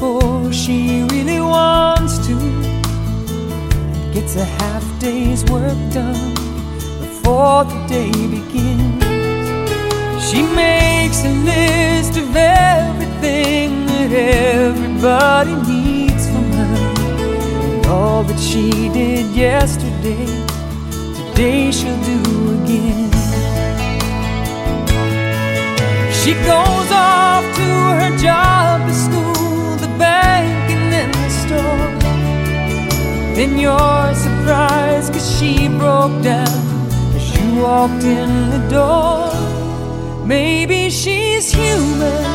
before she really wants to. Gets a half day's work done before the day begins. She makes a list of everything that everybody needs from her, and all that she did yesterday, today she'll do again. She goes off to her job, the school, the bank, and then the store. Then you're surprised 'cause she broke down as you walked in the door. Maybe she's human,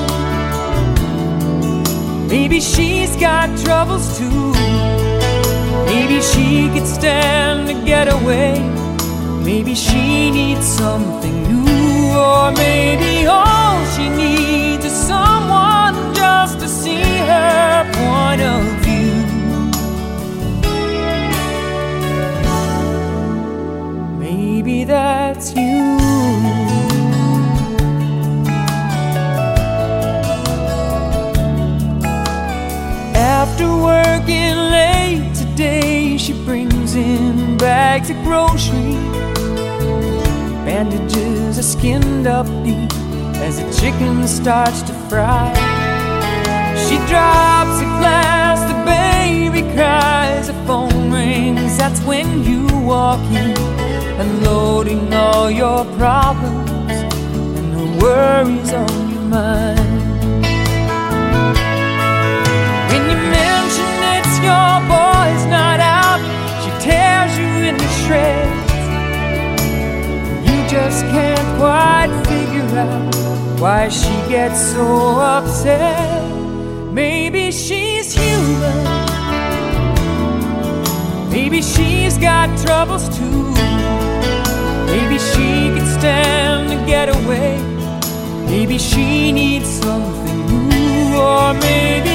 maybe she's got troubles too. Maybe she could stand to get away, maybe she needs something new. Or maybe all she needs is someone just to see her point of view. Maybe that's you. After working late today, she brings in bags of groceries, bandages are skinned up deep as the chicken starts to fry. She drops a glass, the baby cries, the phone rings, that's when you walk in, unloading all your problems and the worries on your mind. When you mention it's your boy's night out, she tears you into shreds. Just can't quite figure out why she gets so upset. Maybe she's human, maybe she's got troubles too. Maybe she could stand to get away, maybe she needs something new. Or maybe